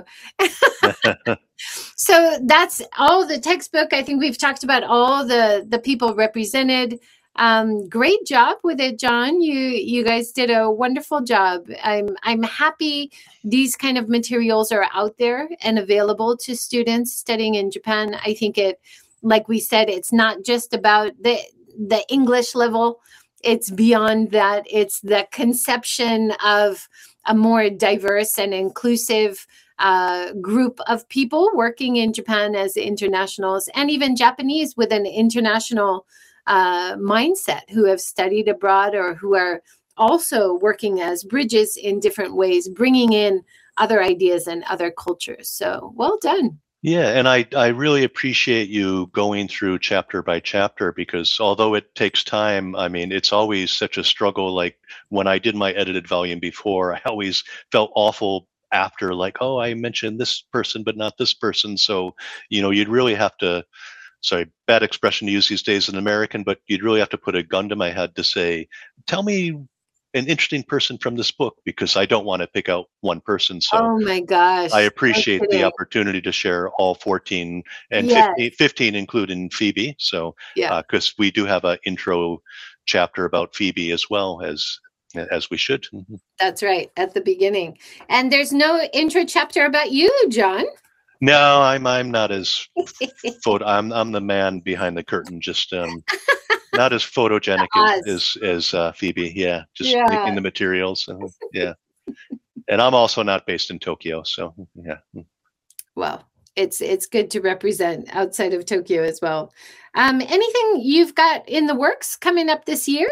So that's all the textbook. I think we've talked about all the people represented. Great job with it, John. You guys did a wonderful job. I'm happy these kind of materials are out there and available to students studying in Japan. I think it, like we said, it's not just about the English level. It's beyond that. It's the conception of a more diverse and inclusive group of people working in Japan as internationals, and even Japanese with an international mindset who have studied abroad or who are also working as bridges in different ways, bringing in other ideas and other cultures. So well done. Yeah, and I really appreciate you going through chapter by chapter, because although it takes time, I mean, it's always such a struggle. Like when I did my edited volume before, I always felt awful after, like, oh, I mentioned this person, but not this person. So, you'd really have to, sorry, bad expression to use these days in American, but you'd really have to put a gun to my head to say, tell me an interesting person from this book, because I don't want to pick out one person. So oh my gosh, I appreciate the opportunity to share all 14 and yes. 15 including Phoebe. So because we do have an intro chapter about Phoebe as well, as we should. That's right, at the beginning. And there's no intro chapter about you, John. No, I'm not as I'm the man behind the curtain, just not as photogenic as Phoebe. Yeah, just making the materials. Yeah, and I'm also not based in Tokyo, so yeah. Well, it's good to represent outside of Tokyo as well. Anything you've got in the works coming up this year?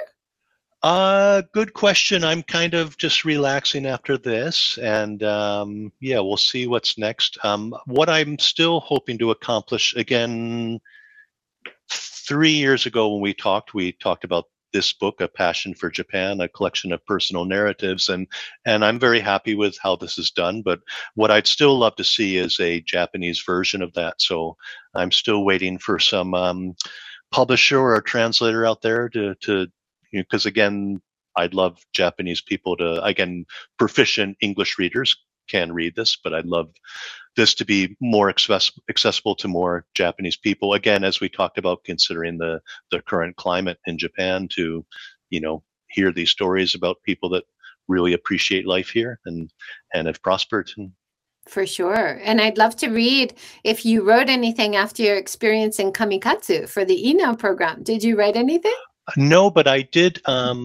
Good question. I'm kind of just relaxing after this, and yeah, we'll see what's next. What I'm still hoping to accomplish, again, 3 years ago when we talked about this book, A Passion for Japan, a collection of personal narratives, and I'm very happy with how this is done. But what I'd still love to see is a Japanese version of that. So I'm still waiting for some publisher or translator out there to because again, I'd love Japanese people to, again, proficient English readers can read this, but I'd love this to be more accessible to more Japanese people. Again, as we talked about, considering the current climate in Japan, to, hear these stories about people that really appreciate life here and have prospered. For sure. And I'd love to read if you wrote anything after your experience in Kamikatsu for the Ino program. Did you write anything? No, but I did.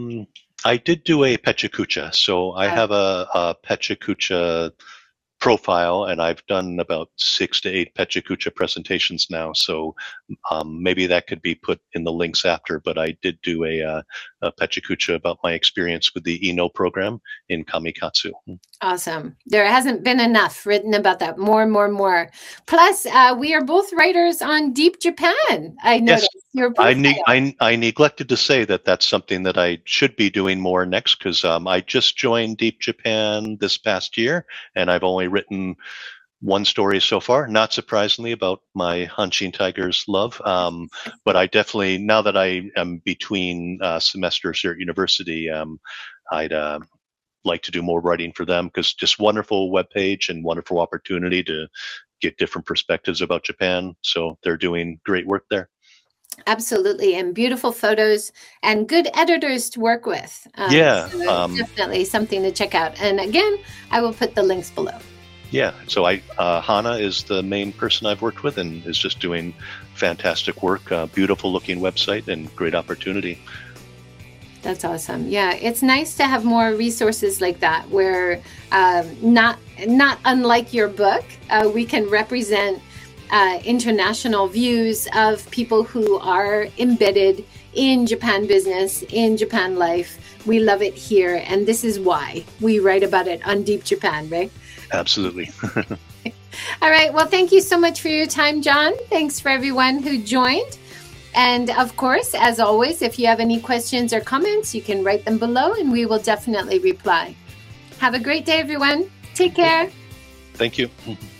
I did do a Pechakucha, so I have a Pechakucha profile, and I've done about 6 to 8 Pechakucha presentations now. So maybe that could be put in the links after. But I did do a Pechakucha about my experience with the Ino program in Kamikatsu. Awesome. There hasn't been enough written about that. More and more and more. Plus, we are both writers on Deep Japan. I noticed. Yes. I neglected to say that that's something that I should be doing more next, because I just joined Deep Japan this past year, and I've only written one story so far, not surprisingly, about my Hanshin Tigers love. But I definitely, now that I am between semesters here at university, I'd like to do more writing for them, because just wonderful webpage and wonderful opportunity to get different perspectives about Japan. So they're doing great work there. Absolutely. And beautiful photos and good editors to work with. So definitely something to check out. And again, I will put the links below. Yeah. So Hana is the main person I've worked with, and is just doing fantastic work, beautiful looking website, and great opportunity. That's awesome. Yeah, it's nice to have more resources like that, where not unlike your book, we can represent international views of people who are embedded in Japan business, in Japan life. We love it here, and this is why we write about it on Deep Japan, right? Absolutely. All right. Well, thank you so much for your time, John. Thanks for everyone who joined. And of course, as always, if you have any questions or comments, you can write them below and we will definitely reply. Have a great day, everyone. Take care. Thank you.